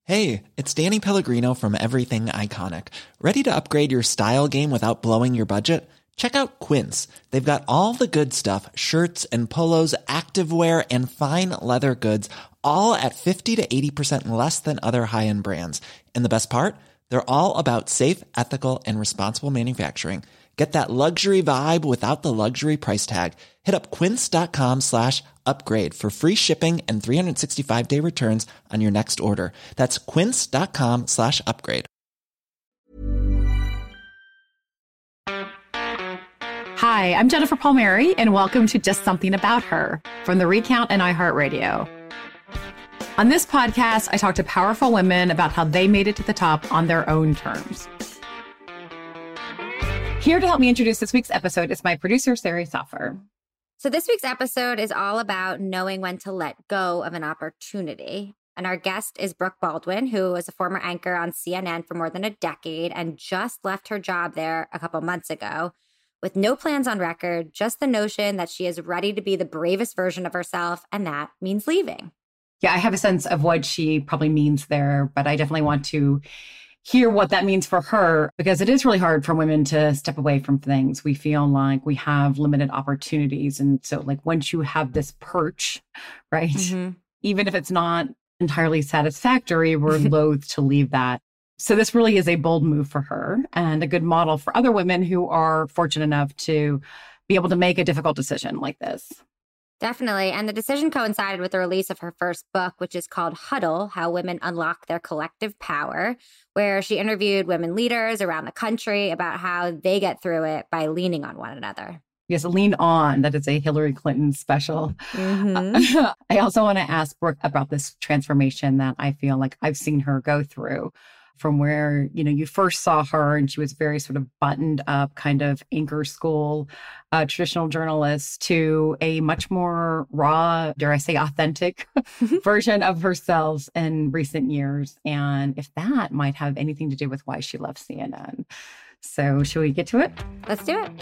Hey, it's Danny Pellegrino from Everything Iconic. Ready to upgrade your style game without blowing your budget? Check out Quince. They've got all the good stuff, shirts and polos, activewear, and fine leather goods, all at 50 to 80% less than other high-end brands. And the best part? They're all about safe, ethical, and responsible manufacturing. Get that luxury vibe without the luxury price tag. Hit up quince.com/upgrade for free shipping and 365-day returns on your next order. That's quince.com/upgrade. Hi, I'm Jennifer Palmieri, and welcome to Just Something About Her from The Recount and iHeartRadio. On this podcast, I talk to powerful women about how they made it to the top on their own terms. Here to help me introduce this week's episode is my producer, Sari Soffer. So this week's episode is all about knowing when to let go of an opportunity. And our guest is Brooke Baldwin, who was a former anchor on CNN for more than a decade and just left her job there a couple months ago with no plans on record, just the notion that she is ready to be the bravest version of herself, and that means leaving. Yeah, I have a sense of what she probably means there, but I definitely want to hear what that means for her, because it is really hard for women to step away from things. We feel like we have limited opportunities. And so like once you have this perch, right, even if it's not entirely satisfactory, we're loath to leave that. So this really is a bold move for her and a good model for other women who are fortunate enough to be able to make a difficult decision like this. Definitely. And the decision coincided with the release of her first book, which is called Huddle, How Women Unlock Their Collective Power, where she interviewed women leaders around the country about how they get through it by leaning on one another. Yes, Lean On. That is a Hillary Clinton special. I also want to ask Brooke about this transformation that I feel like I've seen her go through, from where, you know, you first saw her and she was very sort of buttoned up kind of anchor school, traditional journalist, to a much more raw, dare I say, authentic version of herself in recent years. And if that might have anything to do with why she left CNN. So should we get to it? Let's do it.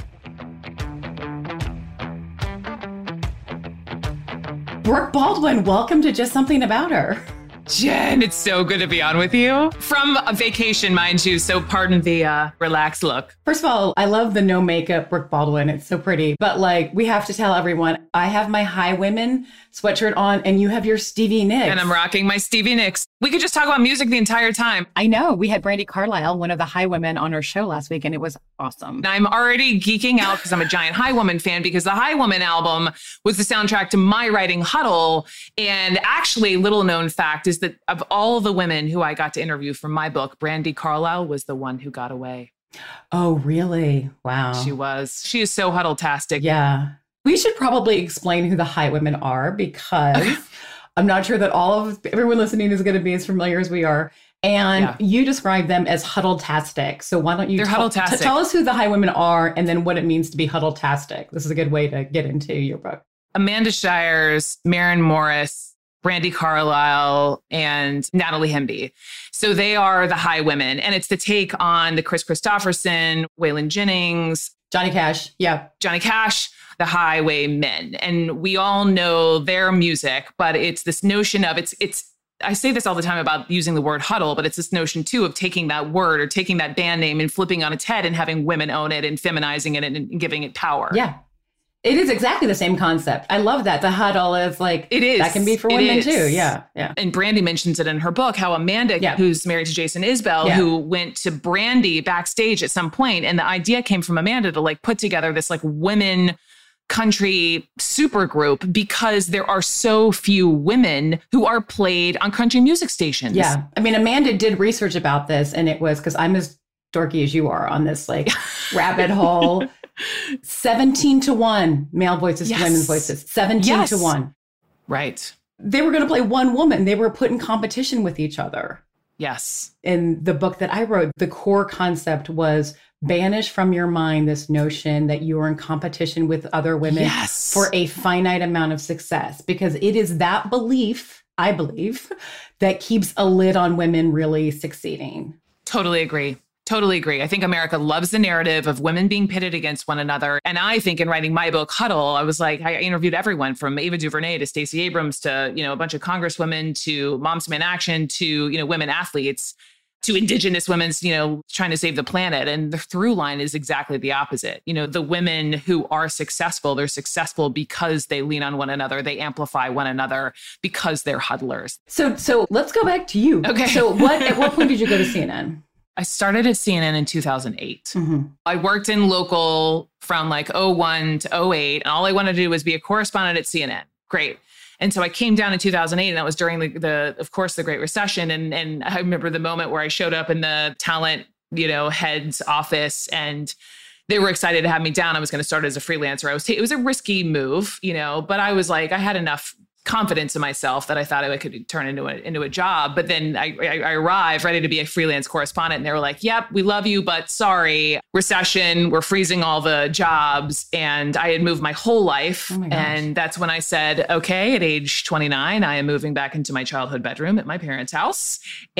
Brooke Baldwin, welcome to Just Something About Her. Jen, it's so good to be on with you. From a vacation, mind you, so pardon the relaxed look. First of all, I love the no makeup Brooke Baldwin. It's so pretty. But like, we have to tell everyone, I have my High Women sweatshirt on and you have your Stevie Nicks. And I'm rocking my Stevie Nicks. We could just talk about music the entire time. I know. We had Brandi Carlile, one of the High Women, on our show last week, and it was awesome. And I'm already geeking out because I'm a giant High Woman fan, because the High Woman album was the soundtrack to my writing Huddle. And actually, little known fact is that of all the women who I got to interview for my book, Brandi Carlile was the one who got away. Oh, really? Wow. She was. She is so huddle-tastic. Yeah. We should probably explain who the High Women are, because I'm not sure that everyone listening is going to be as familiar as we are. And you describe them as huddle-tastic. So why don't you tell us who the High Women are and then what it means to be huddle-tastic. This is a good way to get into your book. Amanda Shires, Maren Morris, Brandi Carlile, and Natalie Hemby. So they are the High Women. And it's the take on the Kris Kristofferson, Waylon Jennings, Johnny Cash. Yeah. Johnny Cash, the Highwaymen. And we all know their music, but it's this notion of it's I say this all the time about using the word huddle, but it's this notion too of taking that word or taking that band name and flipping on its head and having women own it and feminizing it and giving it power. Yeah. It is exactly the same concept. I love that. The huddle is like, it is. That can be for women too. Yeah. Yeah. And Brandi mentions it in her book, how Amanda, who's married to Jason Isbell, who went to Brandi backstage at some point, and the idea came from Amanda to like put together this like women country super group, because there are so few women who are played on country music stations. Yeah. I mean, Amanda did research about this, and it was because I'm as dorky as you are on this like rabbit hole. 17-1 male voices to women's voices. 17-1. Right. They were going to play one woman. They were put in competition with each other. Yes. In the book that I wrote, the core concept was banish from your mind this notion that you are in competition with other women for a finite amount of success, because it is that belief, I believe, that keeps a lid on women really succeeding. Totally agree. Totally agree. I think America loves the narrative of women being pitted against one another. And I think in writing my book, Huddle, I was like, I interviewed everyone from Ava DuVernay to Stacey Abrams to, a bunch of congresswomen to Moms Demand Action to, women athletes to Indigenous women's, trying to save the planet. And the through line is exactly the opposite. The women who are successful, they're successful because they lean on one another. They amplify one another because they're huddlers. So let's go back to you. Okay. So at what point did you go to CNN? I started at CNN in 2008. Mm-hmm. I worked in local from like 01 to 08. And all I wanted to do was be a correspondent at CNN. Great. And so I came down in 2008, and that was during of course, the Great Recession. And I remember the moment where I showed up in the talent, head's office, and they were excited to have me down. I was going to start as a freelancer. It was a risky move, but I was like, I had enough confidence in myself that I thought I could turn into a job. But then I arrived ready to be a freelance correspondent, and they were like, yep, we love you, but sorry, recession, we're freezing all the jobs. And I had moved my whole life. Oh my gosh. And that's when I said, okay, at age 29, I am moving back into my childhood bedroom at my parents' house.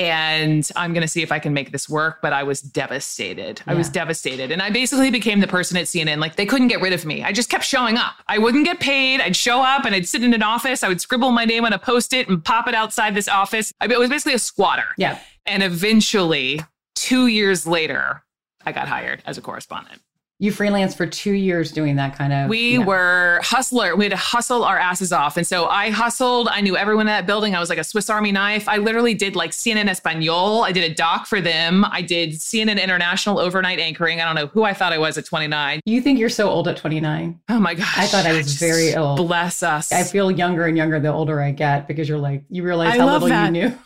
And I'm going to see if I can make this work. But I was devastated. Yeah. I was devastated. And I basically became the person at CNN. Like, they couldn't get rid of me. I just kept showing up. I wouldn't get paid. I'd show up and I'd sit in an office. I would scribble my name on a Post-it and pop it outside this office. It was basically a squatter. Yeah. And eventually, 2 years later, I got hired as a correspondent. You freelanced for 2 years doing that kind of... We were hustler. We had to hustle our asses off. And so I hustled. I knew everyone in that building. I was like a Swiss Army knife. I literally did like CNN Espanol. I did a doc for them. I did CNN International overnight anchoring. I don't know who I thought I was at 29. You think you're so old at 29? Oh my gosh. I thought I was very old. Bless us. I feel younger and younger the older I get, because you realize how little you knew.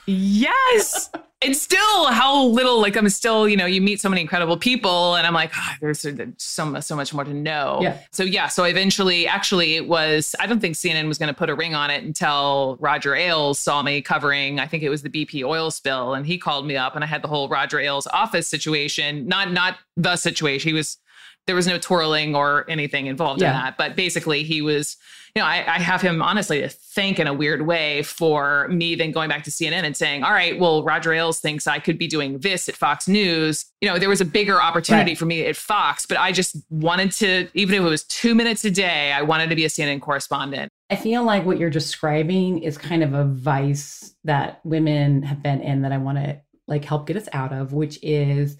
Yes. And still how little, like I'm still, you meet so many incredible people, and I'm like, there's so much more to know. Yeah. So eventually, actually it was, I don't think CNN was going to put a ring on it until Roger Ailes saw me covering, I think it was the BP oil spill. And he called me up, and I had the whole Roger Ailes office situation, not the situation. There was no twirling or anything involved in that. But basically he was, I have him honestly to thank in a weird way for me then going back to CNN and saying, all right, well, Roger Ailes thinks I could be doing this at Fox News. There was a bigger opportunity for me at Fox, but I just wanted to, even if it was 2 minutes a day, I wanted to be a CNN correspondent. I feel like what you're describing is kind of a vice that women have been in that I want to like help get us out of, which is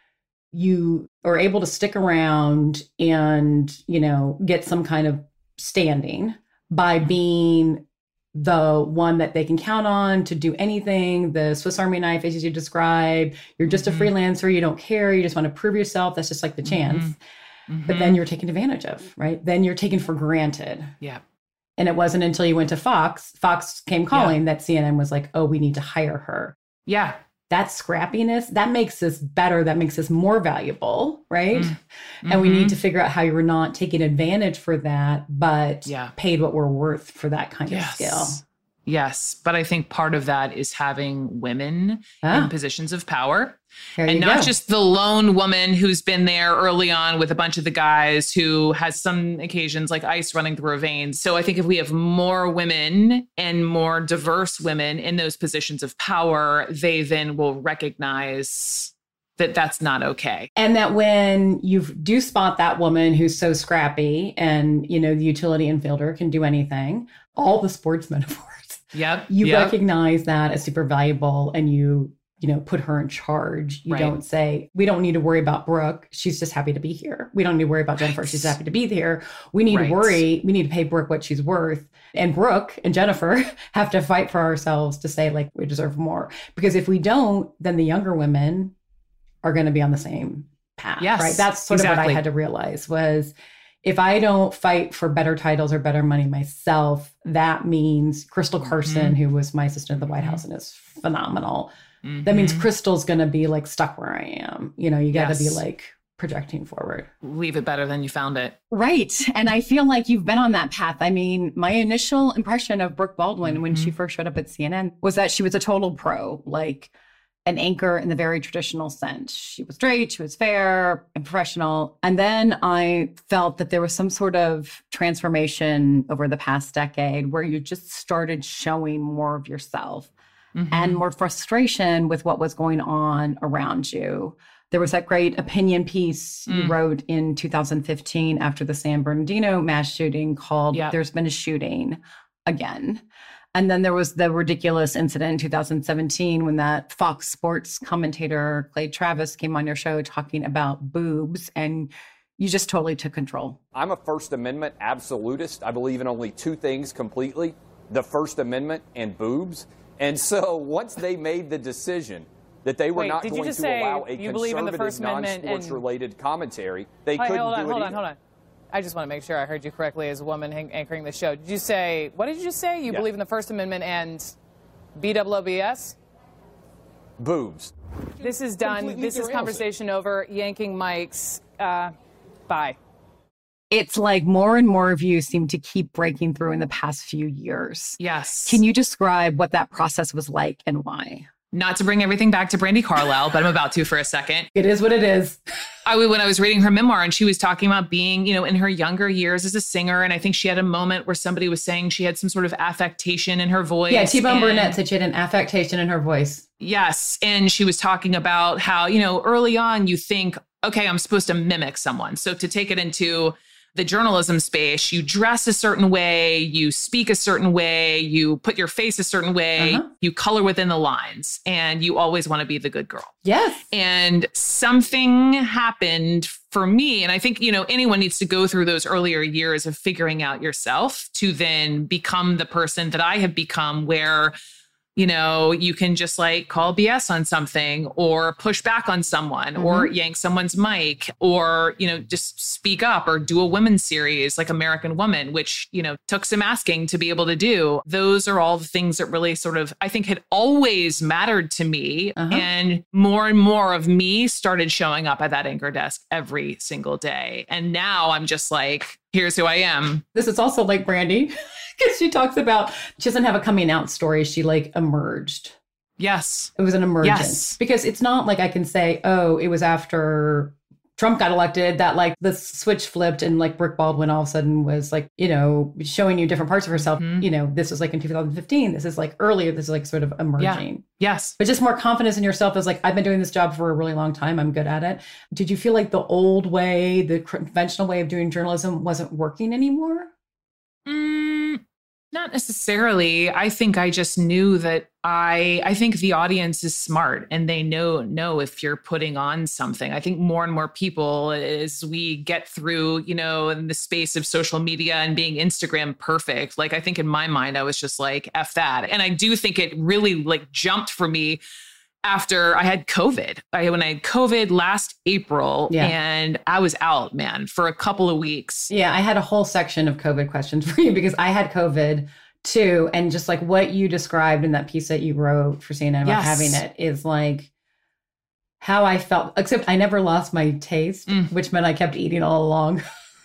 you are able to stick around and, get some kind of standing by being the one that they can count on to do anything, the Swiss Army knife, as you describe. You're just a freelancer. You don't care. You just want to prove yourself. That's just like the chance. Mm-hmm. But then you're taken advantage of, right? Then you're taken for granted. Yeah. And it wasn't until you went to Fox came calling that CNN was like, oh, we need to hire her. Yeah. That scrappiness, that makes us better. That makes us more valuable, right? Mm-hmm. And we need to figure out how you're not taking advantage for that, but paid what we're worth for that kind of skill. Yes. But I think part of that is having women in positions of power. And not just the lone woman who's been there early on with a bunch of the guys who has some occasions like ice running through her veins. So I think if we have more women and more diverse women in those positions of power, they then will recognize that that's not okay. And that when you do spot that woman who's so scrappy and, the utility infielder can do anything, all the sports metaphors. You recognize that as super valuable, and you put her in charge. You don't say, we don't need to worry about Brooke. She's just happy to be here. We don't need to worry about Jennifer. She's happy to be here. We need we need to pay Brooke what she's worth. And Brooke and Jennifer have to fight for ourselves to say, like, we deserve more. Because if we don't, then the younger women are going to be on the same path, right? That's sort of what I had to realize was, if I don't fight for better titles or better money myself, that means Crystal Carson, who was my assistant at the White House and is phenomenal. That means Crystal's going to be like stuck where I am. You got to be like projecting forward. Leave it better than you found it. Right. And I feel like you've been on that path. I mean, my initial impression of Brooke Baldwin when she first showed up at CNN was that she was a total pro, like an anchor in the very traditional sense. She was straight, she was fair and professional. And then I felt that there was some sort of transformation over the past decade where you just started showing more of yourself and more frustration with what was going on around you. There was that great opinion piece you wrote in 2015 after the San Bernardino mass shooting called There's Been a Shooting Again. And then there was the ridiculous incident in 2017 when that Fox Sports commentator, Clay Travis, came on your show talking about boobs, and you just totally took control. I'm a First Amendment absolutist. I believe in only two things completely, the First Amendment and boobs. And so once they made the decision that they were not going to allow a conservative, non-sports-related commentary, they couldn't do it either. Hold on. I just want to make sure I heard you correctly as a woman anchoring the show. Did you say, what did you just say? You believe in the First Amendment and BWBS? Boobs. This is done. This is conversation over. Yanking mics. Bye. It's like more and more of you seem to keep breaking through in the past few years. Yes. Can you describe what that process was like and why? Not to bring everything back to Brandi Carlile, but I'm about to for a second. It is what it is. When I was reading her memoir, and she was talking about being, in her younger years as a singer. And I think she had a moment where somebody was saying she had some sort of affectation in her voice. Yeah, T-Bone Burnett said she had an affectation in her voice. Yes. And she was talking about how, early on you think, okay, I'm supposed to mimic someone. So to take it into the journalism space, you dress a certain way, you speak a certain way, you put your face a certain way, you color within the lines, and you always want to be the good girl. Yes. And something happened for me. And I think, anyone needs to go through those earlier years of figuring out yourself to then become the person that I have become, where you can just call BS on something or push back on someone or yank someone's mic or, just speak up or do a women's series like American Woman, which, took some asking to be able to do. Those are all the things that really sort of, I think, had always mattered to me. And more of me started showing up at that anchor desk every single day. And now I'm just like, here's who I am. This is also like Brandi. Because she talks about, she doesn't have a coming out story. She emerged. Yes. It was an emergence. Yes. Because it's not like I can say, oh, it was after Trump got elected that the switch flipped and Brooke Baldwin all of a sudden was showing you different parts of herself. This was in 2015. This is earlier. This is sort of emerging. Yeah. Yes. But just more confidence in yourself is I've been doing this job for a really long time. I'm good at it. Did you feel the old way, the conventional way of doing journalism wasn't working anymore? Not necessarily. I think I just knew that I think the audience is smart and they know if you're putting on something. I think more and more people, as we get through, in the space of social media and being Instagram perfect, I think in my mind, I was just F that. And I do think it really jumped for me after I had COVID. When I had COVID last April, and I was out, man, for a couple of weeks. Yeah, I had a whole section of COVID questions for you because I had COVID too. And just what you described in that piece that you wrote for CNN about having it is how I felt, except I never lost my taste, which meant I kept eating all along.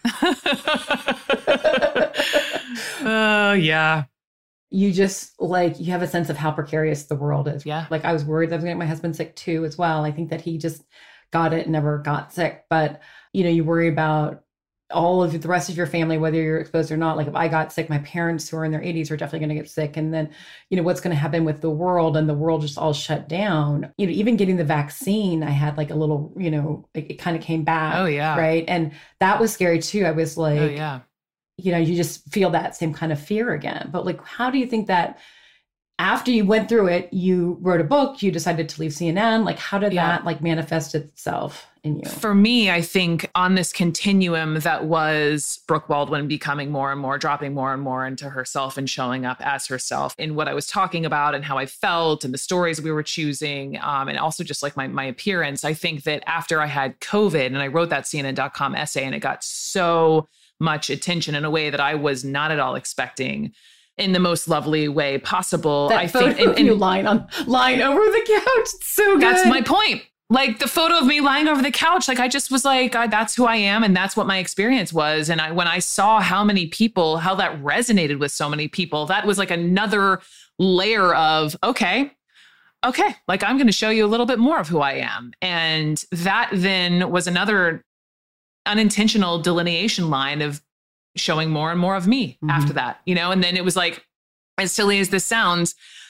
Oh, yeah. You just you have a sense of how precarious the world is. Yeah. I was worried that I was going to get my husband sick too as well. I think that he just got it and never got sick. But, you worry about all of the rest of your family, whether you're exposed or not. If I got sick, my parents who are in their 80s are definitely going to get sick. And then, what's going to happen with the world, and the world just all shut down. Even getting the vaccine, I had a little, it kind of came back. Oh, yeah. Right. And that was scary too. I was oh, yeah. You just feel that same kind of fear again. But how do you think that after you went through it, you wrote a book, you decided to leave CNN? How did that manifest itself in you? For me, I think on this continuum that was Brooke Baldwin becoming more and more, dropping more and more into herself and showing up as herself in what I was talking about and how I felt and the stories we were choosing, and also just my appearance. I think that after I had COVID and I wrote that CNN.com essay and it got so much attention in a way that I was not at all expecting, in the most lovely way possible. That photo of you lying over the couch. It's so good. That's my point. The photo of me lying over the couch, I just was that's who I am. And that's what my experience was. And when I saw how many people, how that resonated with so many people, that was another layer of, okay, I'm going to show you a little bit more of who I am. And that then was another unintentional delineation line of showing more and more of me after that, and then it was as silly as this sounds,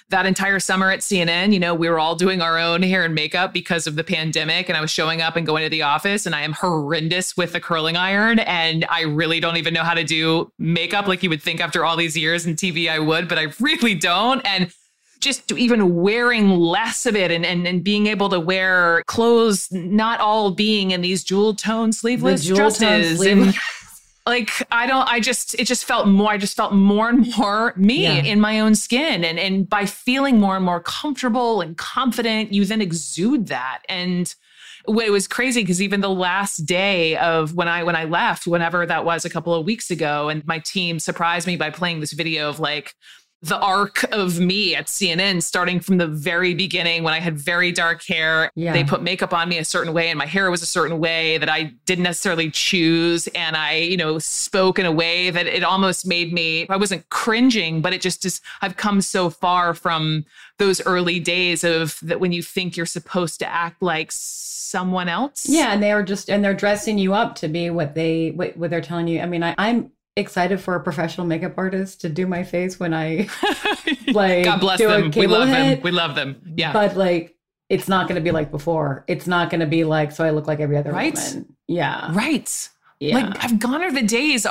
that entire summer at CNN, we were all doing our own hair and makeup because of the pandemic. And I was showing up and going to the office, and I am horrendous with the curling iron. And I really don't even know how to do makeup like you would think after all these years in TV I would, but I really don't. And just even wearing less of it and being able to wear clothes, not all being in these jewel tone sleeveless dresses. And like, it just felt more and more me in my own skin. And by feeling more and more comfortable and confident, you then exude that. And it was crazy because even the last day of when I left, whenever that was a couple of weeks ago, and my team surprised me by playing this video of like, the arc of me at CNN, starting from the very beginning when I had very dark hair. Yeah. They put makeup on me a certain way and my hair was a certain way that I didn't necessarily choose. And I, spoke in a way that it almost made me, I wasn't cringing, but it just I've come so far from those early days of that when you think you're supposed to act like someone else. Yeah. And they're dressing you up to be what they're telling you. I mean, I'm excited for a professional makeup artist to do my face when I like God bless them. We love them. We love them. Yeah. But like, it's not going to be like before. It's not going to be like, so I look like every other woman. Yeah. Right. Yeah. Like gone are the days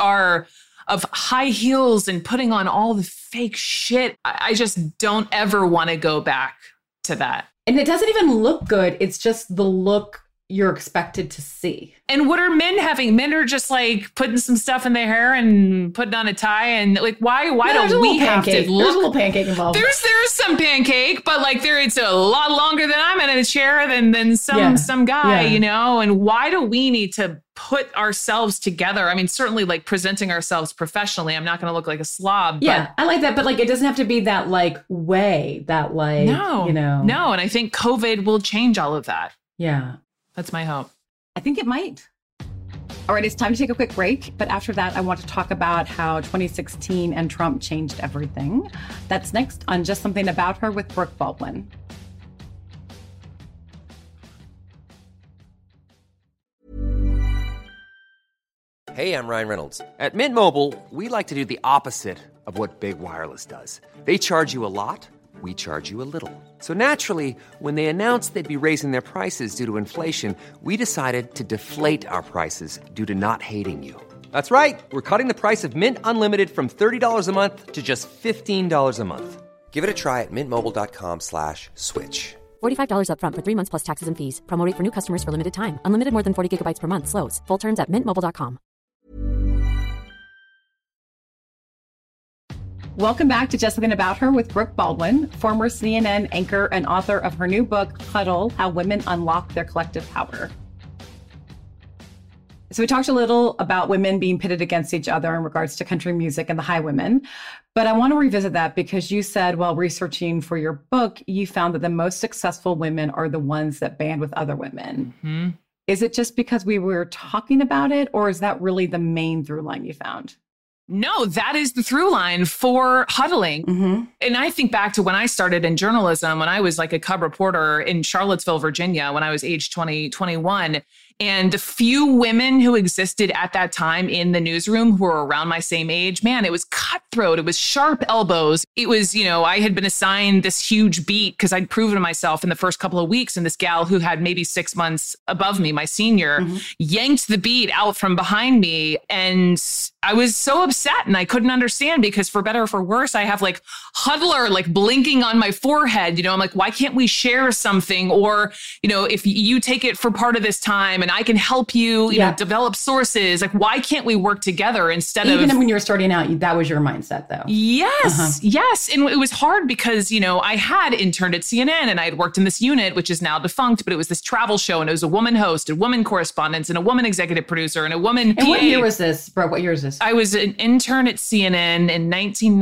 of high heels and putting on all the fake shit. I just don't ever want to go back to that. And it doesn't even look good. It's just the look you're expected to see. And what are men having? Men are just like putting some stuff in their hair and putting on a tie, and like why don't we have to look? There's a little pancake involved. There's some pancake, but like it's a lot longer than I'm in a chair than some guy, and why do we need to put ourselves together? I mean, certainly like presenting ourselves professionally. I'm not going to look like a slob. Yeah, but I like that. But like, it doesn't have to be that like way that like, No. And I think COVID will change all of that. Yeah. That's my hope. I think it might. All right, it's time to take a quick break. But after that, I want to talk about how 2016 and Trump changed everything. That's next on Just Something About Her with Brooke Baldwin. Hey, I'm Ryan Reynolds. At Mint Mobile, we like to do the opposite of what Big Wireless does. They charge you a lot. We charge you a little. So naturally, when they announced they'd be raising their prices due to inflation, we decided to deflate our prices due to not hating you. That's right. We're cutting the price of Mint Unlimited from $30 a month to just $15 a month. Give it a try at mintmobile.com/switch. $45 up front for 3 months plus taxes and fees. Promo rate for new customers for limited time. Unlimited more than 40 gigabytes per month. Slows full terms at mintmobile.com. Welcome back to Just Something About Her with Brooke Baldwin, former CNN anchor and author of her new book, Huddle: How Women Unlock Their Collective Power. So we talked a little about women being pitted against each other in regards to country music and the Highwomen. But I want to revisit that because you said while researching for your book, you found that the most successful women are the ones that band with other women. Mm-hmm. Is it just because we were talking about it, or is that really the main through line you found? No, that is the through line for huddling. Mm-hmm. And I think back to when I started in journalism, when I was like a cub reporter in Charlottesville, Virginia, when I was age 21. And the few women who existed at that time in the newsroom who were around my same age, man, it was cutthroat. It was sharp elbows. It was, I had been assigned this huge beat because I'd proven to myself in the first couple of weeks. And this gal who had maybe 6 months above me, my senior, yanked the beat out from behind me. And I was so upset and I couldn't understand because for better or for worse, I have like huddler like blinking on my forehead. I'm like, why can't we share something? Or, if you take it for part of this time and I can help you, you know, develop sources. Like, why can't we work together instead of... Even when you were starting out, that was your mindset, though. Yes, yes. And it was hard because, I had interned at CNN and I had worked in this unit, which is now defunct, but it was this travel show and it was a woman host, a woman correspondent, and a woman executive producer, and a woman PA. And what year was this, bro? What year is this? I was an intern at CNN in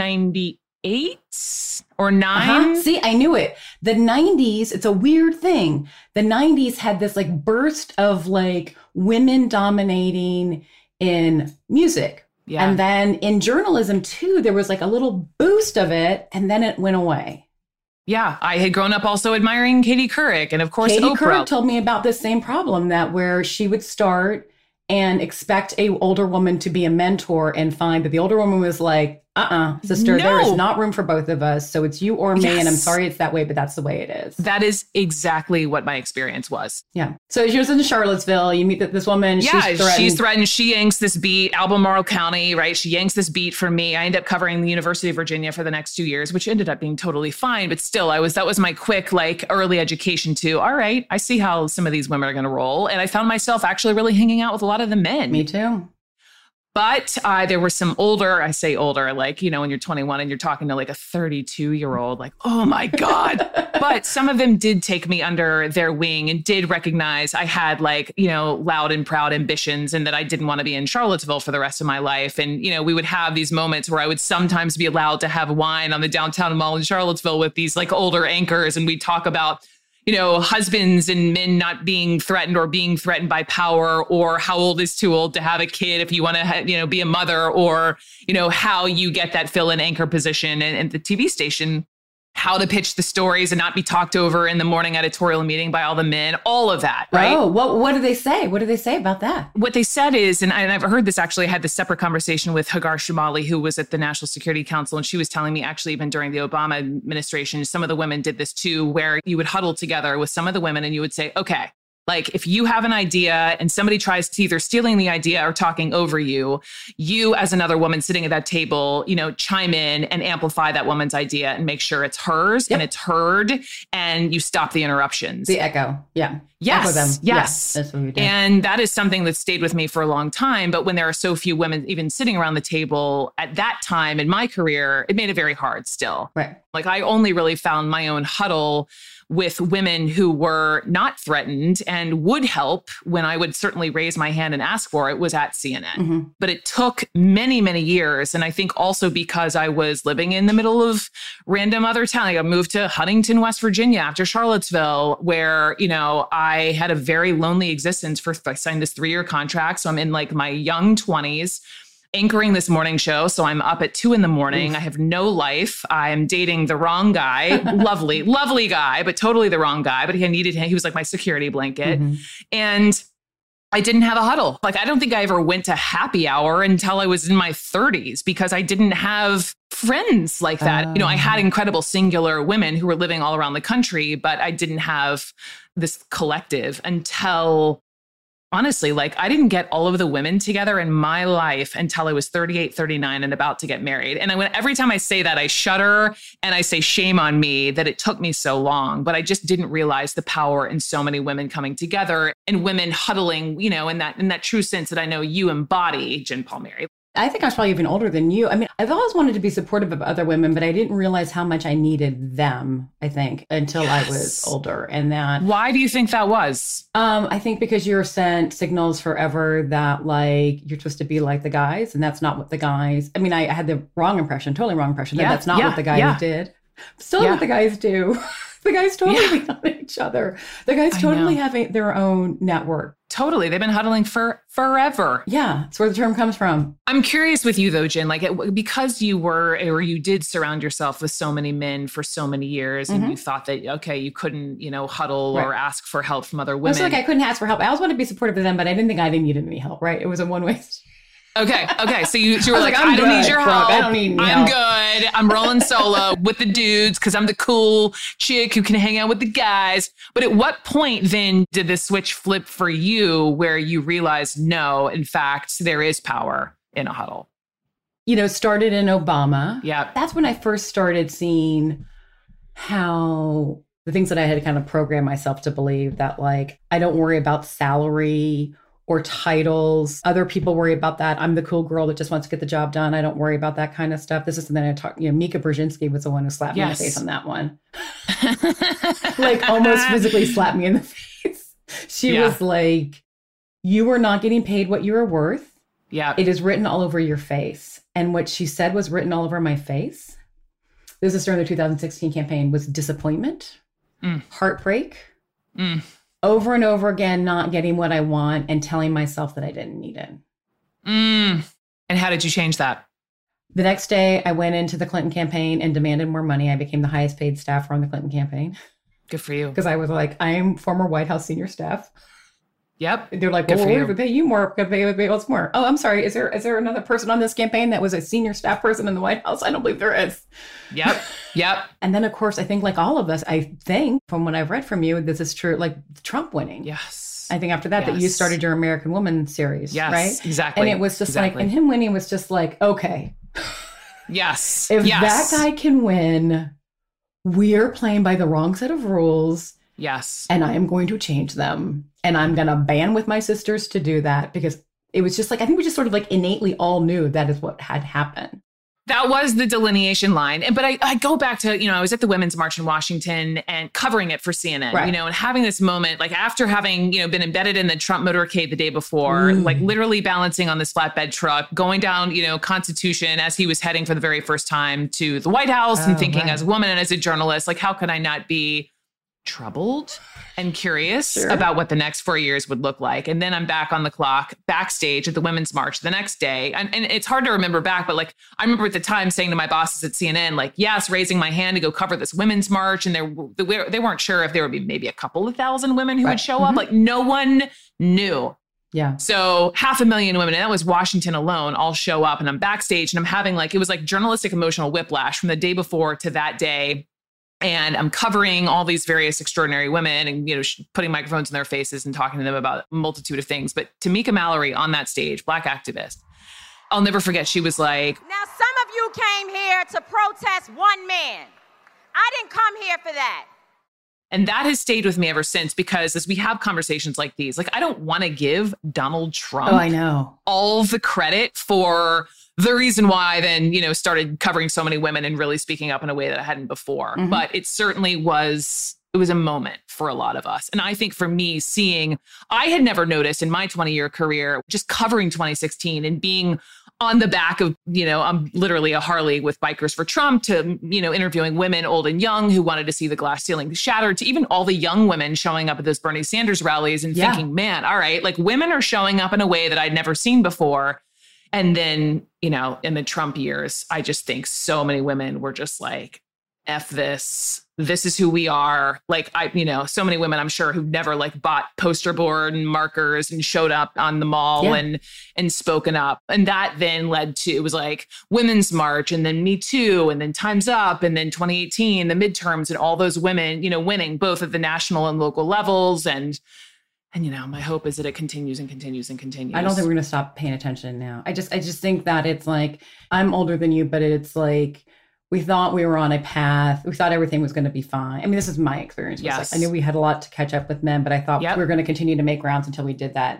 1998 or 9. See, I knew it. The 90s, it's a weird thing. The 90s had this like burst of like women dominating in music. Yeah. And then in journalism too, there was like a little boost of it and then it went away. Yeah, I had grown up also admiring Katie Couric and of course Katie Oprah. Couric told me about this same problem, that where she would start and expect a older woman to be a mentor and find that the older woman was like, Sister, there is not room for both of us. So it's you or me. And I'm sorry it's that way, but that's the way it is. That is exactly what my experience was. Yeah. So she was in Charlottesville. You meet this woman. Yeah, she's threatened. She yanks this beat, Albemarle County, right? She yanks this beat from me. I ended up covering the University of Virginia for the next 2 years, which ended up being totally fine. But still, that was my quick, early education to, all right, I see how some of these women are going to roll. And I found myself actually really hanging out with a lot of the men. Me too. But there were some older, I say older, when you're 21 and you're talking to a 32-year-old, oh my God. But some of them did take me under their wing and did recognize I had loud and proud ambitions and that I didn't want to be in Charlottesville for the rest of my life. And, we would have these moments where I would sometimes be allowed to have wine on the downtown mall in Charlottesville with these older anchors. And we'd talk about husbands and men not being threatened or being threatened by power, or how old is too old to have a kid if you want to, be a mother, or, how you get that fill-in anchor position and the TV station, how to pitch the stories and not be talked over in the morning editorial meeting by all the men, all of that, right? Oh, what do they say? What do they say about that? What they said is, and I've heard this actually, I had this separate conversation with Hagar Shamali, who was at the National Security Council, and she was telling me actually even during the Obama administration, some of the women did this too, where you would huddle together with some of the women and you would say, okay, if you have an idea and somebody tries to either stealing the idea or talking over you, you as another woman sitting at that table, chime in and amplify that woman's idea and make sure it's hers and it's heard, and you stop the interruptions. The echo. Yeah. Yes. Echo them. Yes. Yeah, that's what we do. And that is something that stayed with me for a long time. But when there are so few women even sitting around the table at that time in my career, it made it very hard still. Right. I only really found my own huddle with women who were not threatened and would help when I would certainly raise my hand and ask for it was at CNN. Mm-hmm. But it took many, many years. And I think also because I was living in the middle of random other town. I moved to Huntington, West Virginia after Charlottesville, where, I had a very lonely existence. I signed this 3-year contract. So I'm in my young 20s. Anchoring this morning show. So I'm up at 2 a.m. I have no life. I am dating the wrong guy. Lovely, lovely guy, but totally the wrong guy. But he was my security blanket. Mm-hmm. And I didn't have a huddle. I don't think I ever went to happy hour until I was in my 30s because I didn't have friends like that. I had incredible singular women who were living all around the country, but I didn't have this collective until honestly, I didn't get all of the women together in my life until I was 38, 39 and about to get married. And every time I say that, I shudder and I say shame on me that it took me so long. But I just didn't realize the power in so many women coming together and women huddling, in that true sense that I know you embody, Jen Palmieri. I think I was probably even older than you. I mean, I've always wanted to be supportive of other women, but I didn't realize how much I needed them, I think, until I was older. And that. Why do you think that was? I think because you're sent signals forever that you're supposed to be like the guys, and that's not what the guys, I mean, I had the wrong impression, totally wrong impression, that that's not what the guys did. Still what the guys do. The guys totally lean on each other. The guys totally have their own network. Totally. They've been huddling for forever. Yeah. That's where the term comes from. I'm curious with you though, Jen, because you did surround yourself with so many men for so many years and you thought that, okay, you couldn't, huddle or ask for help from other women. It's I couldn't ask for help. I always wanted to be supportive of them, but I didn't think I needed any help, right? It was a one-way street. Okay. So you were I don't need your help. I don't need help. I'm good. I'm rolling solo with the dudes because I'm the cool chick who can hang out with the guys. But at what point then did the switch flip for you where you realized, no, in fact, there is power in a huddle? Started in Obama. Yeah. That's when I first started seeing how the things that I had kind of programmed myself to believe that I don't worry about salary or titles. Other people worry about that. I'm the cool girl that just wants to get the job done. I don't worry about that kind of stuff. This is something I talk, Mika Brzezinski was the one who slapped me in the face on that one. Almost physically slapped me in the face. She was you are not getting paid what you are worth. Yeah. It is written all over your face. And what she said was written all over my face. This is during the 2016 campaign, was disappointment, heartbreak, over and over again, not getting what I want and telling myself that I didn't need it. And how did you change that? The next day, I went into the Clinton campaign and demanded more money. I became the highest paid staffer on the Clinton campaign. Good for you. Because I was I'm former White House senior staff. Yep. They're like, well, we're going to pay you more. We're going to pay us more. Oh, I'm sorry. Is there another person on this campaign that was a senior staff person in the White House? I don't believe there is. Yep. Yep. And then, of course, I think like all of us, I think from what I've read from you, this is true, like Trump winning. Yes. I think after that, that you started your American Woman series, right? Exactly. And it was just like, and him winning was just like, okay. Yes. If that guy can win, we're playing by the wrong set of rules. Yes. And I am going to change them. And I'm going to band with my sisters to do that, because it was just like, I think we just sort of like innately all knew that is what had happened. That was the delineation line. But I go back to, I was at the Women's March in Washington and covering it for CNN, right. And having this moment, like after having, been embedded in the Trump motorcade the day before, like literally balancing on this flatbed truck, going down, Constitution as he was heading for the very first time to the White House and thinking as a woman and as a journalist, like, how could I not be troubled and curious about what the next 4 years would look like? And then I'm back on the clock backstage at the Women's March the next day. And it's hard to remember back, but like, I remember at the time saying to my bosses at CNN, like, yes, raising my hand to go cover this Women's March. And they weren't sure if there would be maybe a couple of thousand women who would show up. Like, no one knew. Yeah. So 500,000 women, and that was Washington alone, all show up. And I'm backstage and I'm having like, it was like journalistic emotional whiplash from the day before to that day. And I'm covering all these various extraordinary women and, putting microphones in their faces and talking to them about a multitude of things. But Tamika Mallory on that stage, Black activist, I'll never forget. She was like, now, some of you came here to protest one man. I didn't come here for that. And that has stayed with me ever since, because as we have conversations like these, like, I don't want to give Donald Trump all the credit for the reason why I then, started covering so many women and really speaking up in a way that I hadn't before. Mm-hmm. But it certainly was a moment for a lot of us. And I think for me, I had never noticed in my 20-year career, just covering 2016 and being on the back of, I'm literally a Harley with Bikers for Trump, to, interviewing women old and young who wanted to see the glass ceiling shattered, to even all the young women showing up at those Bernie Sanders rallies and thinking, man, all right, like women are showing up in a way that I'd never seen before. And then, in the Trump years, I just think so many women were just like, F this. This is who we are. Like, so many women, I'm sure, who've never like bought poster board and markers and showed up on the mall and spoken up. And that then led to, it was like Women's March, and then Me Too, and then Time's Up, and then 2018, the midterms, and all those women, winning both at the national and local levels. And my hope is that it continues and continues and continues. I don't think we're going to stop paying attention now. I just think that it's like, I'm older than you, but it's like, we thought we were on a path. We thought everything was going to be fine. I mean, this is my experience. Yes. Like, I knew we had a lot to catch up with men, but I thought we were going to continue to make gains until we did that.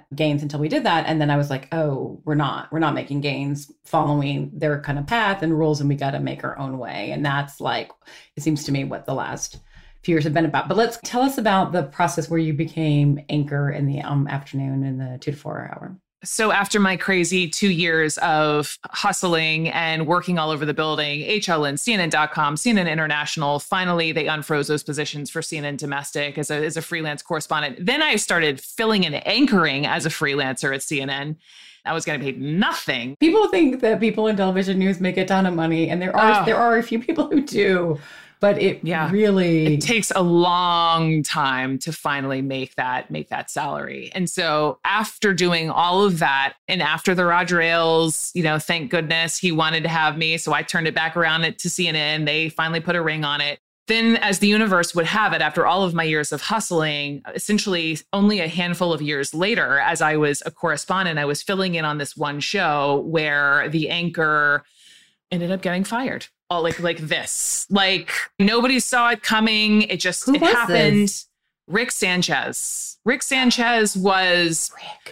And then I was like, oh, we're not making gains following their kind of path and rules, and we got to make our own way. And that's like, it seems to me what the last few years have been about. But tell us about the process where you became anchor in the afternoon in the 2 to 4 hour. So after my crazy 2 years of hustling and working all over the building, HLN, CNN.com, CNN International, finally they unfroze those positions for CNN Domestic as a freelance correspondent. Then I started filling and anchoring as a freelancer at CNN. I was getting paid nothing. People think that people in television news make a ton of money, and there are a few people who do. But it it takes a long time to finally make that salary. And so after doing all of that, and after the Roger Ailes, thank goodness he wanted to have me. So I turned it back around to CNN. They finally put a ring on it. Then, as the universe would have it, after all of my years of hustling, essentially only a handful of years later, as I was a correspondent, I was filling in on this one show where the anchor ended up getting fired. All like this, like nobody saw it coming. It happened. This? Rick Sanchez. Rick Sanchez was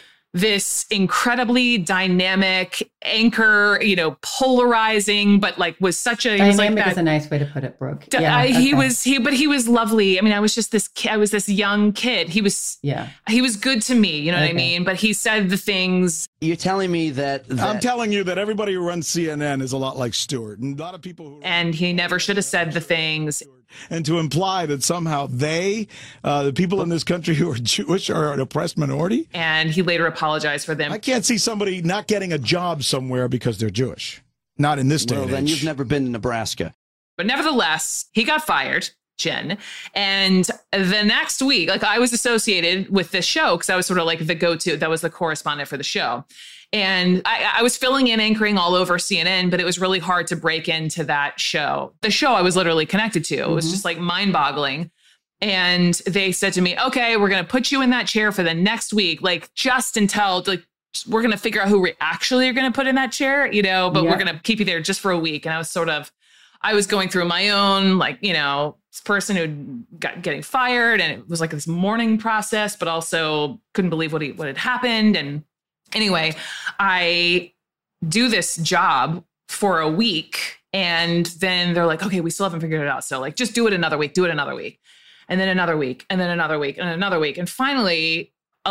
this incredibly dynamic anchor, polarizing, but like was such a dynamic is a nice way to put it, Brooke. He was lovely. I mean, I was this young kid. He was good to me. You know what I mean? But he said the things. You're telling me that I'm telling you that everybody who runs CNN is a lot like Stewart, and a lot of people and he never should have said the things. And to imply that somehow the people in this country who are Jewish are an oppressed minority. And he later apologized for them. I can't see somebody not getting a job somewhere because they're Jewish. Not in this day and age. Well, then you've never been to Nebraska. But nevertheless, he got fired. Jen. And the next week, like I was associated with this show because I was sort of like the go-to, that was the correspondent for the show. And I was filling in anchoring all over CNN, but it was really hard to break into that show. The show I was literally connected to. It was just like mind-boggling. And they said to me, okay, we're going to put you in that chair for the next week, like just until like we're going to figure out who we actually are going to put in that chair, you know, but we're going to keep you there just for a week. And I was going through my own, like, you know, this person who getting fired, and it was like this mourning process, but also couldn't believe what had happened. And anyway, I do this job for a week, and then they're like, okay, we still haven't figured it out. So like, just do it another week, and then another week, and then another week, and another week. And finally,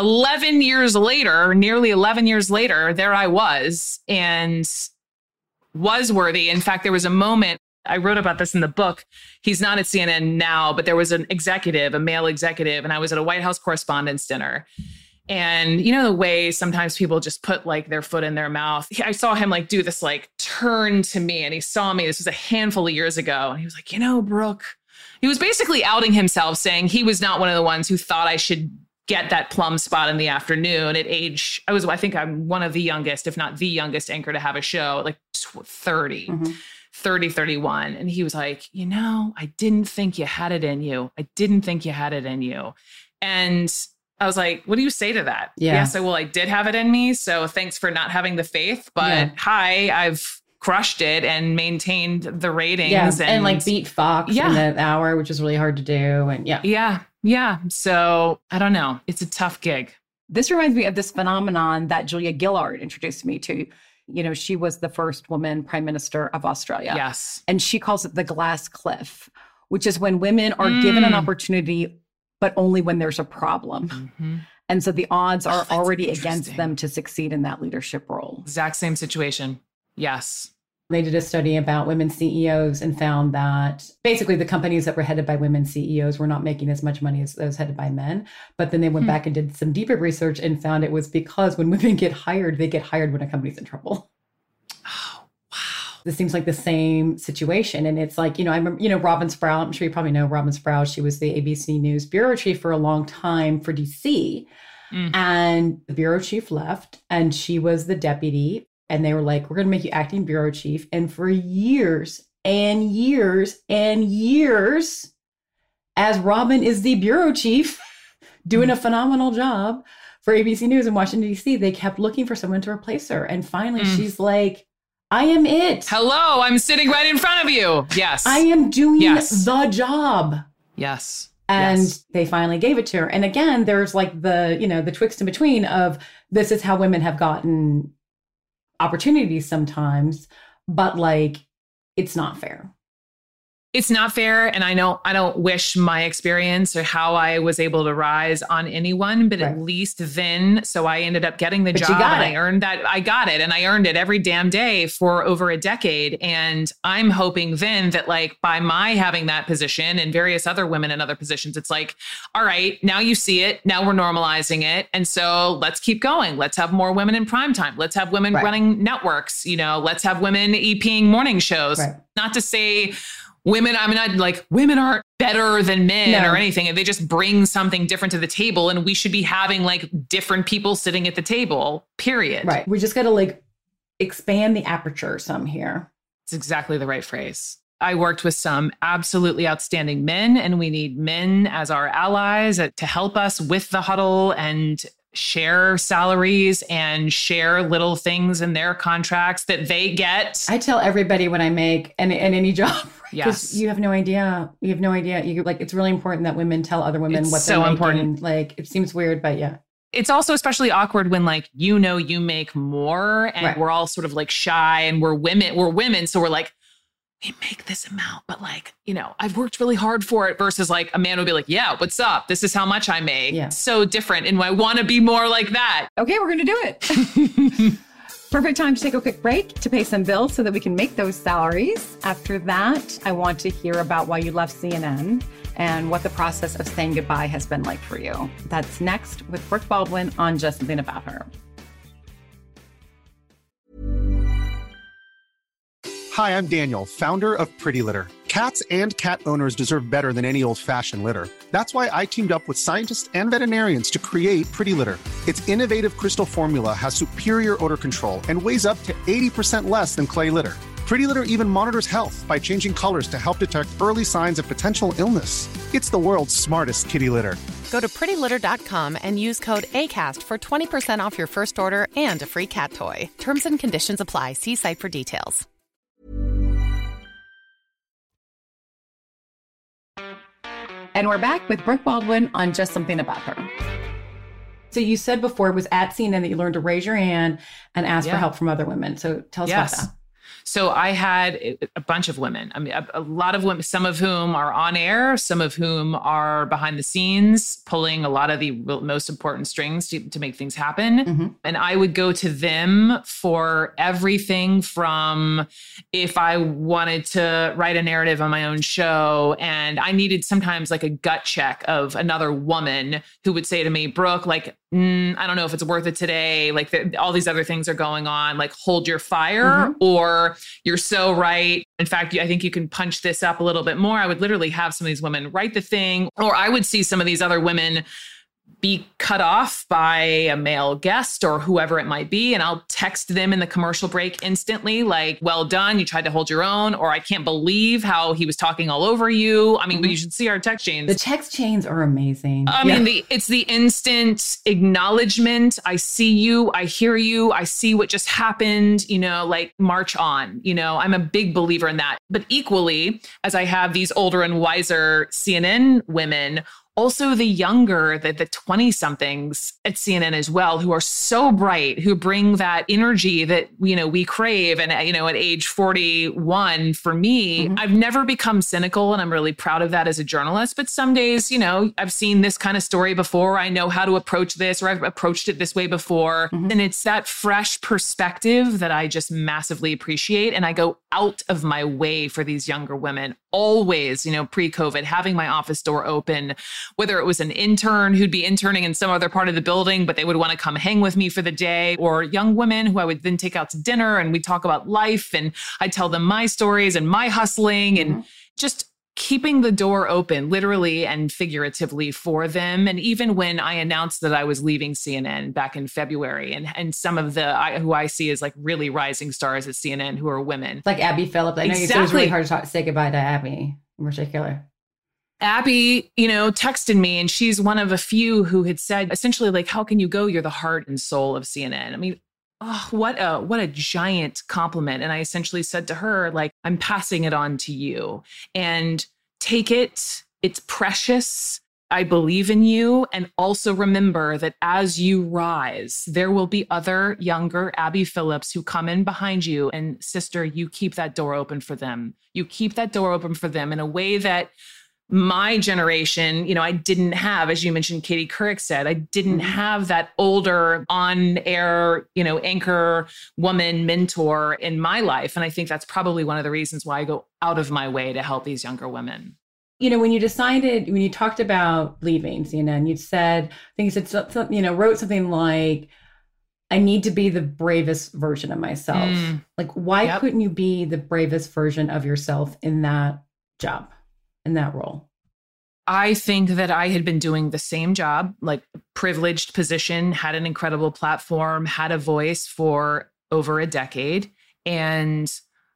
nearly 11 years later, there I was, and was worthy. In fact, there was a moment, I wrote about this in the book. He's not at CNN now, but there was a male executive, and I was at a White House Correspondents' Dinner. And you know, the way sometimes people just put like their foot in their mouth. I saw him like do this, like turn to me, and he saw me. This was a handful of years ago. And he was like, you know, Brooke, he was basically outing himself, saying he was not one of the ones who thought I should get that plum spot in the afternoon at age, I think I'm one of the youngest, if not the youngest anchor to have a show, like 30. 31. And he was like, you know, I didn't think you had it in you. And I was like, what do you say to that? Yeah. So, well, I did have it in me. So thanks for not having the faith. But hi, I've crushed it and maintained the ratings. And like beat Fox in the hour, which is really hard to do. And Yeah. So I don't know. It's a tough gig. This reminds me of this phenomenon that Julia Gillard introduced me to. You know, she was the first woman prime minister of Australia. Yes. And she calls it the glass cliff, which is when women are given an opportunity, but only when there's a problem. And so the odds are already against them to succeed in that leadership role. Exact same situation. Yes. They did a study about women CEOs and found that basically the companies that were headed by women CEOs were not making as much money as those headed by men. But then they went back and did some deeper research and found it was because when women get hired, they get hired when a company's in trouble. Oh, wow. This seems like the same situation. And it's like, you know, I remember, you know, Robin Sproul, I'm sure you probably know Robin Sproul. She was the ABC News bureau chief for a long time for DC. And the bureau chief left and she was the deputy. And they were like, we're going to make you acting bureau chief. And for years and years and years, as Robin is the bureau chief, doing a phenomenal job for ABC News in Washington, D.C., they kept looking for someone to replace her. And finally, she's like, I am it. Hello, I'm sitting right in front of you. Yes. I am doing the job. Yes. And they finally gave it to her. And again, there's like the, you know, the twixt in between of this is how women have gotten opportunities sometimes, but like, it's not fair. It's not fair. And I don't wish my experience or how I was able to rise on anyone, but at least then, so I ended up getting the job and I earned that. I got it and I earned it every damn day for over a decade. And I'm hoping then that like by my having that position and various other women in other positions, it's like, all right, now you see it. Now we're normalizing it. And so let's keep going. Let's have more women in primetime. Let's have women running networks. You know, let's have women EPing morning shows. Not to say women, I mean, I'd like women aren't better than men or anything. And they just bring something different to the table. And we should be having like different people sitting at the table, period. Right. We just got to like expand the aperture some here. It's exactly the right phrase. I worked with some absolutely outstanding men, and we need men as our allies to help us with the huddle and share salaries and share little things in their contracts that they get. I tell everybody when I make any job. Yes. You have no idea. You have no idea. You like, it's really important that women tell other women what they're so making. Important. Like, it seems weird, but yeah. It's also especially awkward when like, you know, you make more and we're all sort of like shy and we're women. So we're like, we make this amount, but like, you know, I've worked really hard for it versus like a man would be like, yeah, what's up? This is how much I make. Yeah. So different. And I want to be more like that. Okay, we're going to do it. Perfect time to take a quick break to pay some bills so that we can make those salaries. After that, I want to hear about why you left CNN and what the process of saying goodbye has been like for you. That's next with Brooke Baldwin on Just Something About Her. Hi, I'm Daniel, founder of Pretty Litter. Cats and cat owners deserve better than any old-fashioned litter. That's why I teamed up with scientists and veterinarians to create Pretty Litter. Its innovative crystal formula has superior odor control and weighs up to 80% less than clay litter. Pretty Litter even monitors health by changing colors to help detect early signs of potential illness. It's the world's smartest kitty litter. Go to prettylitter.com and use code ACAST for 20% off your first order and a free cat toy. Terms and conditions apply. See site for details. And we're back with Brooke Baldwin on Just Something About Her. So you said before it was at CNN that you learned to raise your hand and ask for help from other women. So tell us about that. So I had a bunch of women. I mean, a lot of women, some of whom are on air, some of whom are behind the scenes, pulling a lot of the most important strings to make things happen. Mm-hmm. And I would go to them for everything from if I wanted to write a narrative on my own show and I needed sometimes like a gut check of another woman who would say to me, Brooke, like, I don't know if it's worth it today. Like all these other things are going on, like hold your fire or you're so right. In fact, I think you can punch this up a little bit more. I would literally have some of these women write the thing, or I would see some of these other women be cut off by a male guest or whoever it might be. And I'll text them in the commercial break instantly, like, well done, you tried to hold your own, or I can't believe how he was talking all over you. I mean, you should see our text chains. The text chains are amazing. I mean, it's the instant acknowledgement. I see you, I hear you, I see what just happened, you know, like march on, you know, I'm a big believer in that. But equally, as I have these older and wiser CNN women, also the younger, the 20-somethings at CNN as well, who are so bright, who bring that energy that, you know, we crave. And, you know, at age 41, for me, I've never become cynical, and I'm really proud of that as a journalist. But some days, you know, I've seen this kind of story before. I know how to approach this, or I've approached it this way before. And it's that fresh perspective that I just massively appreciate. And I go out of my way for these younger women, always, you know, pre-COVID, having my office door open, whether it was an intern who'd be interning in some other part of the building, but they would want to come hang with me for the day, or young women who I would then take out to dinner and we'd talk about life and I'd tell them my stories and my hustling and just keeping the door open, literally and figuratively, for them. And even when I announced that I was leaving CNN back in February, and some of who I see as like really rising stars at CNN who are women. Like Abby Phillip. I know it was really hard to say goodbye to Abby in particular. Abby, you know, texted me, and she's one of a few who had said essentially, like, how can you go? You're the heart and soul of CNN. I mean, oh, what a giant compliment. And I essentially said to her, like, I'm passing it on to you, and take it. It's precious. I believe in you. And also remember that as you rise, there will be other younger Abby Phillips who come in behind you. And sister, you keep that door open for them. You keep that door open for them in a way that my generation, you know, I didn't have, as you mentioned, Katie Couric said, I didn't have that older on-air, you know, anchor woman mentor in my life. And I think that's probably one of the reasons why I go out of my way to help these younger women. You know, when you talked about leaving CNN, you said, I think you said, you know, wrote something like, I need to be the bravest version of myself. Like, why couldn't you be the bravest version of yourself in that job? In that role? I think that I had been doing the same job, like privileged position, had an incredible platform, had a voice for over a decade, and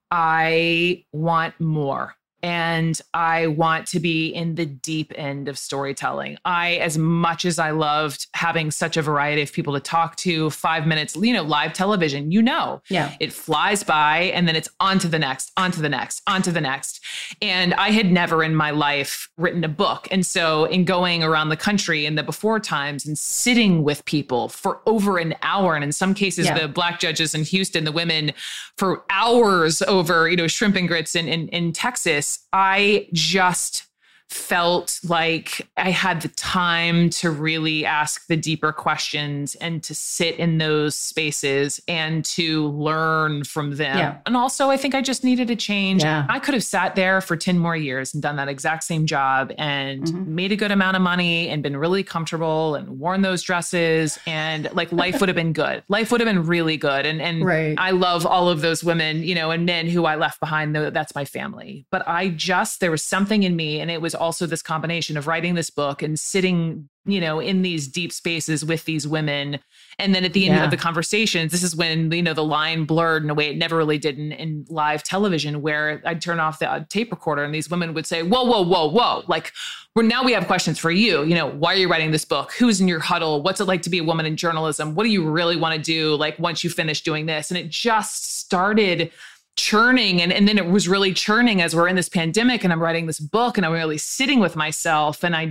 I want more. And I want to be in the deep end of storytelling. As much as I loved having such a variety of people to talk to, 5 minutes, you know, live television, it flies by and then it's on to the next, on to the next, on to the next. And I had never in my life written a book. And so in going around the country in the before times and sitting with people for over an hour, and in some cases, the Black judges in Houston, the women for hours over, you know, shrimp and grits in Texas, I just felt like I had the time to really ask the deeper questions and to sit in those spaces and to learn from them. Yeah. And also, I think I just needed a change. Yeah. I could have sat there for 10 more years and done that exact same job and made a good amount of money and been really comfortable and worn those dresses, and like life would have been good. Life would have been really good. And Right. I love all of those women, you know, and men who I left behind. That's my family. But there was something in me, and it was also this combination of writing this book and sitting, you know, in these deep spaces with these women. And then at the end of the conversations, this is when, you know, the line blurred in a way it never really did in live television, where I'd turn off the tape recorder and these women would say, whoa, whoa, whoa, whoa. Like, now we have questions for you. You know, why are you writing this book? Who's in your huddle? What's it like to be a woman in journalism? What do you really want to do? Like, once you finish doing this? And it just started churning. And then it was really churning as we're in this pandemic and I'm writing this book and I'm really sitting with myself. And I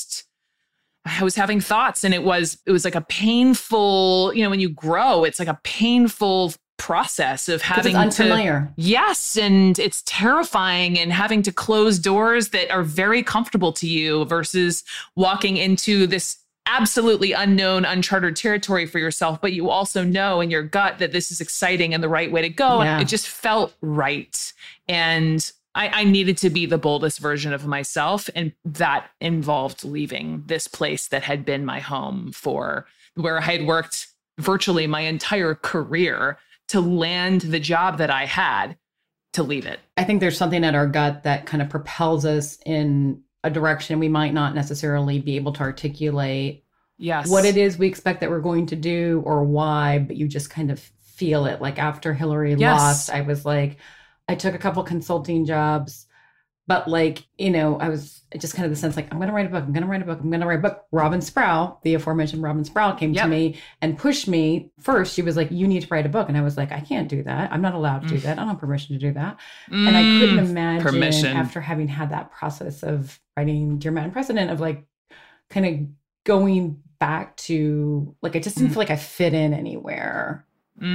was having thoughts, and it was like a painful, you know, when you grow, it's like a painful process of having it's unfamiliar. Yes. And it's terrifying, and having to close doors that are very comfortable to you versus walking into this absolutely unknown, uncharted territory for yourself. But you also know in your gut that this is exciting and the right way to go. Yeah. It just felt right. And I needed to be the boldest version of myself. And that involved leaving this place that had been my home where I had worked virtually my entire career to land the job that I had, to leave it. I think there's something at our gut that kind of propels us in a direction we might not necessarily be able to articulate what it is we expect that we're going to do or why, but you just kind of feel it. Like after Hillary lost, I was like, I took a couple consulting jobs, but like, you know, I was just kind of the sense like, I'm going to write a book. I'm going to write a book. I'm going to write a book. Robin Sproul, the aforementioned Robin Sproul, came to me and pushed me. First, she was like, you need to write a book. And I was like, I can't do that. I'm not allowed to do that. I don't have permission to do that. And I couldn't imagine after having had that process of writing Dear Madam President, of like kind of going back to like, I just didn't feel like I fit in anywhere.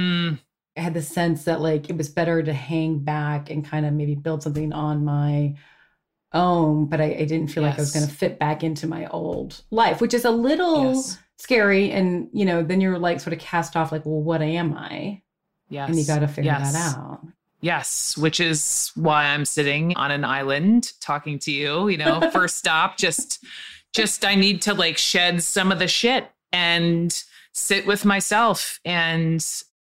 I had the sense that like it was better to hang back and kind of maybe build something on my own, but I didn't feel like I was going to fit back into my old life, which is a little scary. And, you know, then you're like sort of cast off like, well, what am I? Yes. And you got to figure that out. Yes, which is why I'm sitting on an island talking to you, you know, first stop, just I need to like shed some of the shit and sit with myself and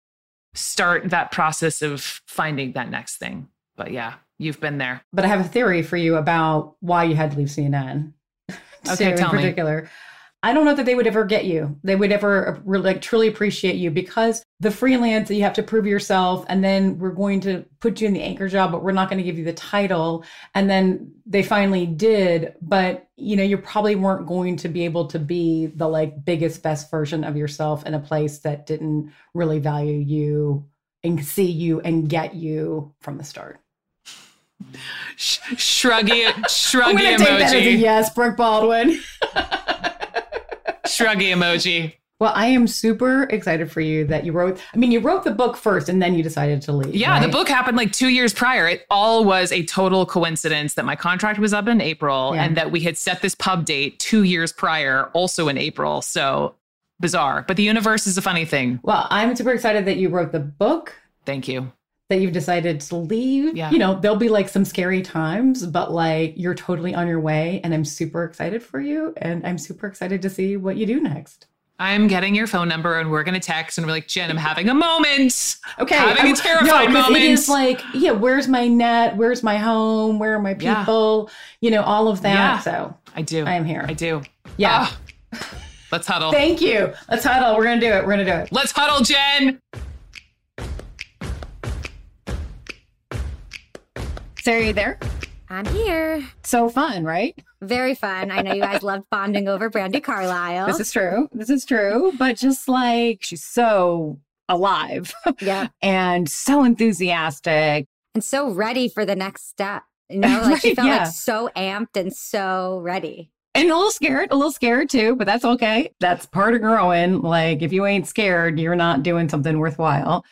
start that process of finding that next thing. But yeah, you've been there. But I have a theory for you about why you had to leave CNN. Okay, tell me. In particular. I don't know that they would ever get you. They would ever like truly appreciate you, because the freelance that you have to prove yourself, and then we're going to put you in the anchor job, but we're not going to give you the title. And then they finally did, but you know, you probably weren't going to be able to be the like biggest, best version of yourself in a place that didn't really value you and see you and get you from the start. Shruggy I'm gonna emoji. Take that as a yes, Brooke Baldwin. Shruggy emoji. Well, I am super excited for you that you wrote the book first and then you decided to leave. Yeah, right? The book happened like 2 years prior. It all was a total coincidence that my contract was up in April and that we had set this pub date 2 years prior, also in April. So bizarre. But the universe is a funny thing. Well, I'm super excited that you wrote the book. Thank you. That you've decided to leave. Yeah. You know, there'll be like some scary times, but like you're totally on your way, and I'm super excited for you, and I'm super excited to see what you do next. I'm getting your phone number and we're going to text and we're like, Jen, I'm having a moment. Okay. Having a terrifying moment. It is like, yeah, where's my net? Where's my home? Where are my people? You know, all of that. Yeah. So I do. I am here. I do. Yeah. Let's huddle. Thank you. Let's huddle. We're going to do it. We're going to do it. Let's huddle, Jen. Sarah, are you there? I'm here. So fun, right? Very fun. I know you guys loved bonding over Brandi Carlile. This is true. This is true. But just like, she's so alive. Yeah. And so enthusiastic. And so ready for the next step. You know, like she felt like so amped and so ready. And a little scared too, but that's okay. That's part of growing. Like if you ain't scared, you're not doing something worthwhile.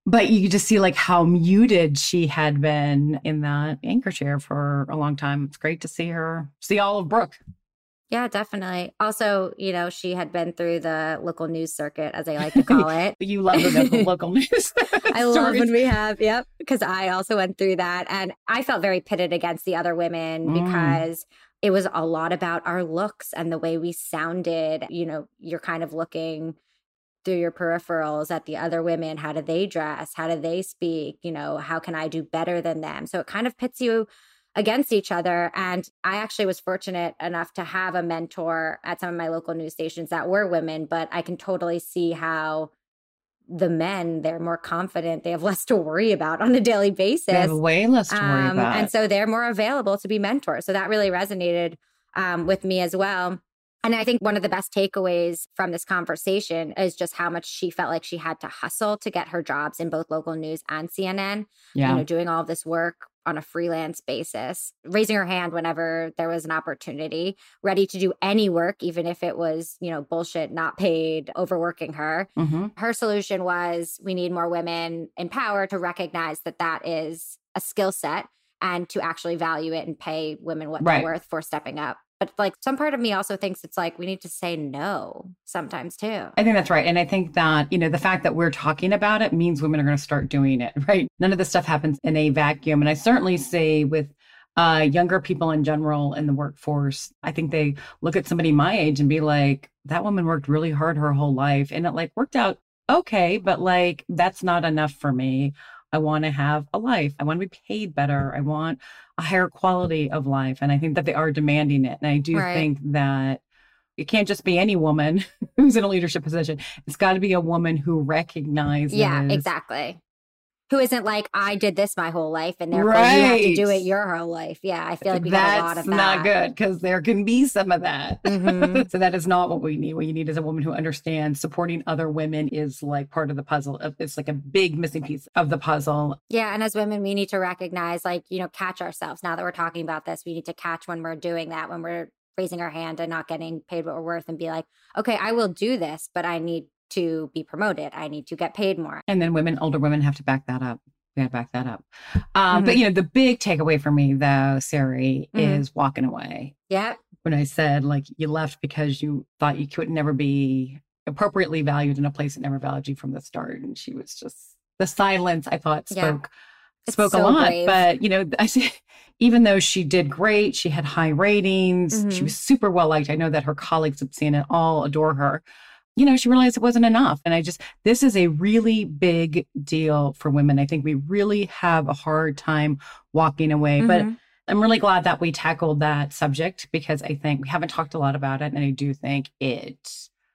But you just see like how muted she had been in that anchor chair for a long time. It's great to see all of Brooke. Yeah, definitely. Also, she had been through the local news circuit, as I like to call it. You love the local news. I love when we have, because I also went through that. And I felt very pitted against the other women because it was a lot about our looks and the way we sounded. You're kind of looking through your peripherals at the other women. How do they dress? How do they speak? How can I do better than them? So it kind of pits you against each other. And I actually was fortunate enough to have a mentor at some of my local news stations that were women, but I can totally see how the men, they're more confident. They have less to worry about on a daily basis. They have way less to worry about. And so they're more available to be mentors. So that really resonated with me as well. And I think one of the best takeaways from this conversation is just how much she felt like she had to hustle to get her jobs in both local news and CNN, doing all of this work on a freelance basis, raising her hand whenever there was an opportunity, ready to do any work, even if it was, bullshit, not paid, overworking her. Mm-hmm. Her solution was we need more women in power to recognize that that is a skill set and to actually value it and pay women what they're worth for stepping up. But like some part of me also thinks it's like we need to say no sometimes too. I think that's right. And I think that, the fact that we're talking about it means women are going to start doing it, right? None of this stuff happens in a vacuum. And I certainly say with younger people in general in the workforce, I think they look at somebody my age and be like, that woman worked really hard her whole life and it like worked out okay, but like that's not enough for me. I want to have a life. I want to be paid better. I want a higher quality of life. And I think that they are demanding it. And I do think that it can't just be any woman who's in a leadership position. It's got to be a woman who recognizes. Yeah, exactly. Who isn't like, I did this my whole life and therefore you have to do it your whole life. Yeah, I feel like we have a lot of that. That's not good because there can be some of that. Mm-hmm. So that is not what we need. What you need is a woman who understands supporting other women is like part of the puzzle. It's like a big missing piece of the puzzle. Yeah, and as women, we need to recognize, catch ourselves. Now that we're talking about this, we need to catch when we're doing that, when we're raising our hand and not getting paid what we're worth and be like, okay, I will do this, but I need to be promoted. I need to get paid more. And then older women have to back that up. We got to back that up. But, the big takeaway for me, though, Sari, is walking away. Yeah. When I said, you left because you thought you could never be appropriately valued in a place that never valued you from the start. And she was just, the silence, I thought, spoke a lot. Brave. But, I say, even though she did great, she had high ratings, she was super well liked. I know that her colleagues at CNN all adore her. She realized it wasn't enough. And this is a really big deal for women. I think we really have a hard time walking away. But I'm really glad that we tackled that subject because I think we haven't talked a lot about it. And I do think it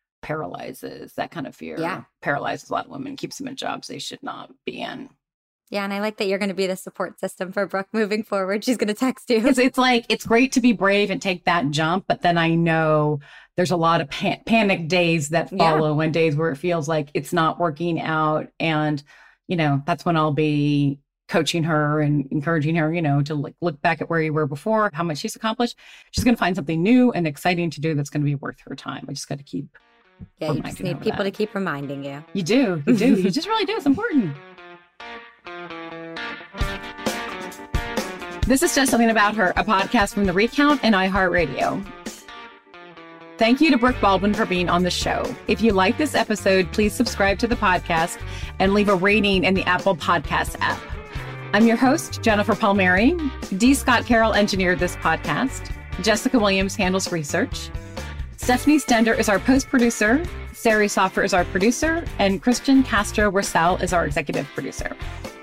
paralyzes that kind of fear. Yeah. Paralyzes a lot of women, keeps them in jobs they should not be in. Yeah, and I like that you're going to be the support system for Brooke moving forward. She's going to text you. It's like, it's great to be brave and take that jump, but then I know there's a lot of panic days that follow and days where it feels like it's not working out. And, that's when I'll be coaching her and encouraging her, to look back at where you were before, how much she's accomplished. She's going to find something new and exciting to do that's going to be worth her time. I just got to keep. Yeah, you just need people to keep reminding you. You do. You just really do. It's important. This is Just Something About Her, a podcast from The Recount and iHeartRadio. Thank you to Brooke Baldwin for being on the show. If you like this episode, please subscribe to the podcast and leave a rating in the Apple Podcast app. I'm your host, Jennifer Palmieri. D. Scott Carroll engineered this podcast. Jessica Williams handles research. Stephanie Stender is our post-producer. Sari Soffer is our producer. And Christian Castro-Russell is our executive producer.